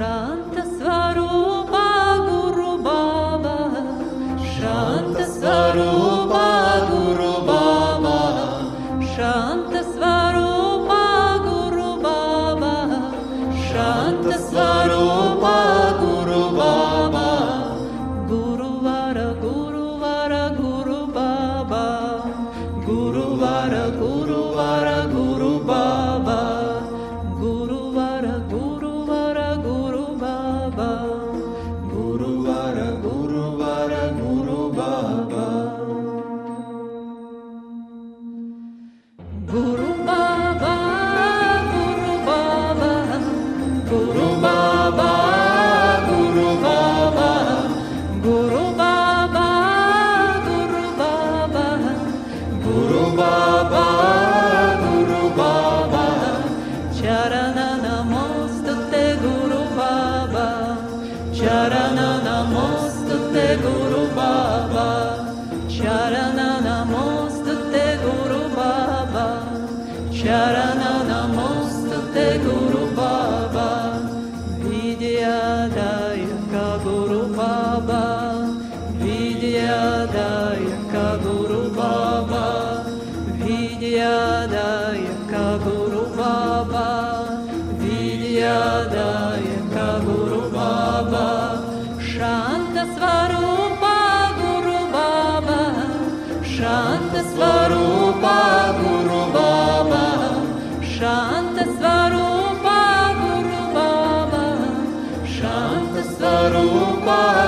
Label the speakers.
Speaker 1: ಶಾಂತ ಸ್ವರೂಪ ಗುರು ಬಾಬಾ, ಶಾಂತ ಸ್ವರೂಪ ಗುರು ಬಾಬಾ, ಶಾಂತ ಸ್ವರೂಪ ಗುರು ಬಾಬಾ, ಶಾಂತ ಸ್ವರೂಪ ಗುರು ಬಾಬಾ. ಗುರುವಾರ ಗುರುವಾರ ಗುರು ಬಾಬಾ, ಗುರುವಾರ ಗುರುವಾರ ಗುರು ಬಾಬಾ, ಗುರುವಾರ ಗುರುವಾರ ಗುರು ಬಾಬಾ, ಗುರುವಾರ ಗುರುವಾರ ಗುರು ಬಾಬಾ. ಗುರು ಬಾಬಾ ಗುರು ಬಾಬಾ, ಗುರು ಬಾಬಾ ಗುರು ಬಾಬಾ, ಗುರು ಬಾಬಾ ಗುರು ಬಾಬಾ, ಗುರು ಬಾಬಾ ಗುರು ಬಾಬಾ. ಚರಣ ನಮೋಸ್ತುತೆ ಗುರು ಬಾಬಾ, ಚರಣ ನಮೋಸ್ತುತೆ ಗುರು ಬಾಬಾ, ಚರಣ ನಮೋಸ್ತುತೆ ಗುರು ಬಾಬಾ, ಚರಣ ನಮೋಸ್ತುತೆ ಗುರು ಬಾಬಾ. ವಿದ್ಯಾದಾಯಕ ಗುರು ಬಾಬಾ, ವಿದ್ಯಾದಾಯಕ ಗುರು ಬಾಬಾ, ವಿದ್ಯಾದಾಯಕ ಗುರು ಬಾಬಾ, ವಿದ್ಯಾದಾಯಕ ಗುರು ಬಾಬಾ. ಶಾಂತ ಸ್ವರೂಪ ಗುರು ಬಾಬಾ, ಶಾಂತ ಸ್ವರೂಪ ಗುರು ಬಾಬಾ, ಶಾಂತ ಸ್ವರೂಪ ಗುರು ಬಾಬಾ, ಶಾಂತ ಸ್ವರೂಪ